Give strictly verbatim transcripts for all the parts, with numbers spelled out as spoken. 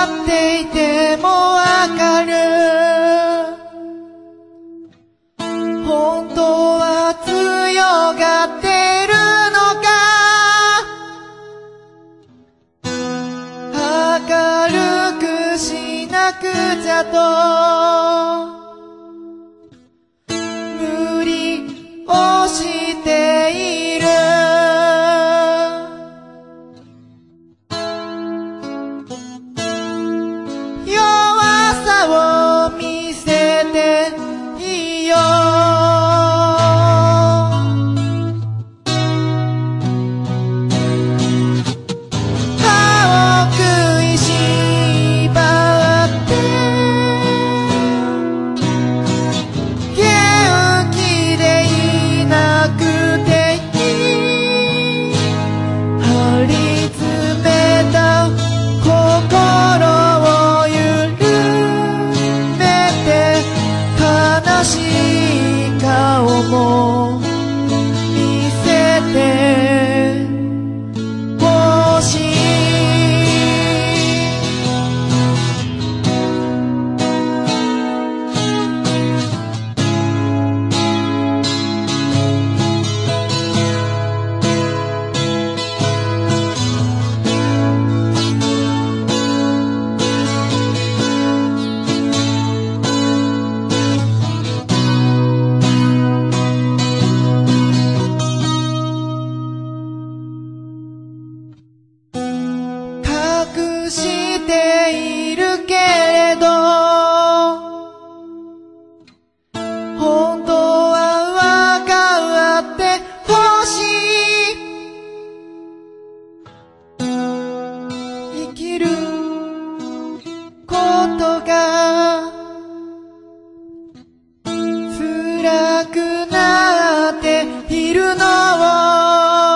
っていてもわかる。本当は強がってるのか。明るくしなくちゃと無理をしている。弱さを見せていいよ。歯を食いしばって元気でいなくていい。張り詰めた心を緩めて悲しい顔も見せてほしい。隠しているけれど本当はわかってほしい。生きることが辛くなっているのを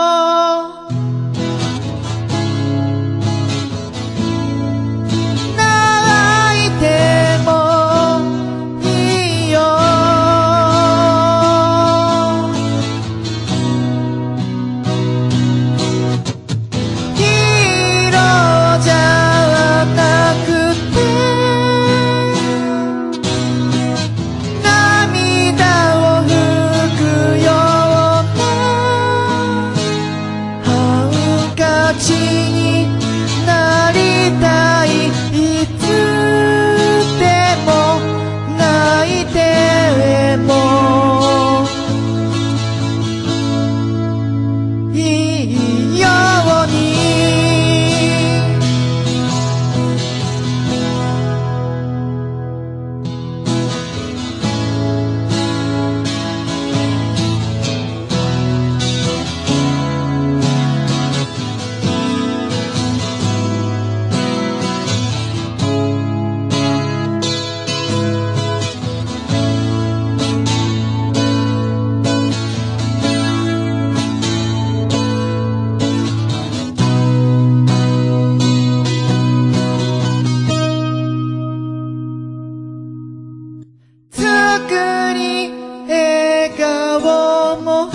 作り笑顔も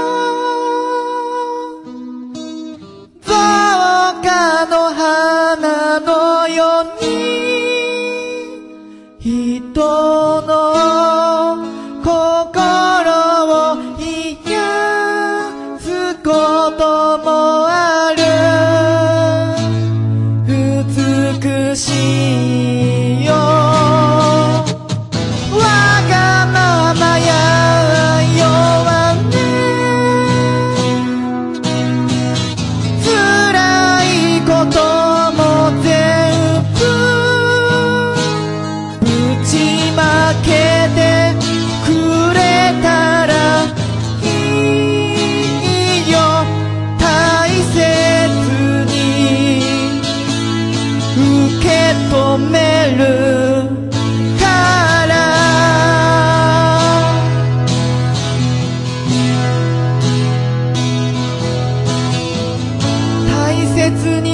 造花の花のように人の心を癒すこともある。美しいよ止めるから大切に